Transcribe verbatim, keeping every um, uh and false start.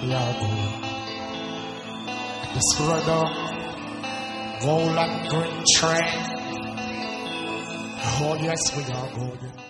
we are good. The spread of gold and green train. Oh yes, we are good.